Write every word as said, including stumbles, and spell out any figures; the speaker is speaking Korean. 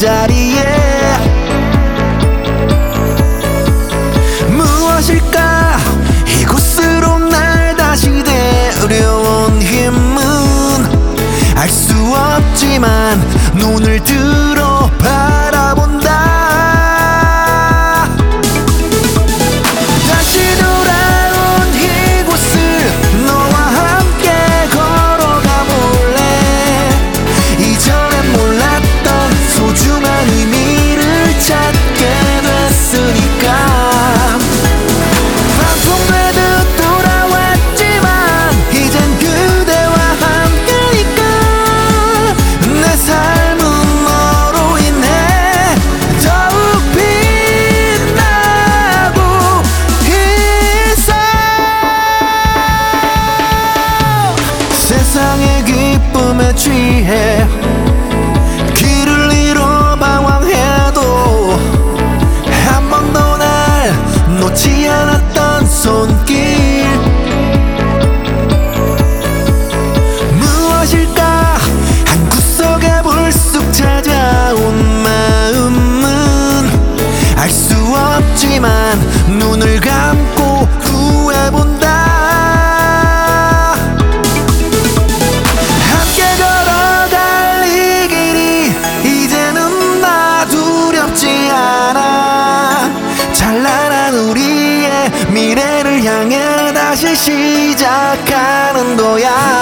자리에 무엇일까 이곳으로 날 다시 데려온 힘은 알 수 없지만 눈을 들어 바라본다. 다시 돌아온 이곳을 너와 함께 걸어가 볼래. 이전엔 몰랐던 소중한 의미를 찾게 됐으니까. 반복되듯 돌아왔지만 이젠 그대와 함께니까. 내 삶은 너로 인해 더욱 빛나고 있어. 세상의 기쁨에 취해 길을 잃어 방황해도 한 번도 날 놓지 않았던 손길. 무엇일까 한 구석에 불쑥 찾아온 마음은 알 수 없지만 눈을 감고 구해본다. 함께 걸어갈 이 길이 이제는 나 두렵지 않아. 찬란한 우리의 미래를 향해 다시 시작하는 거야.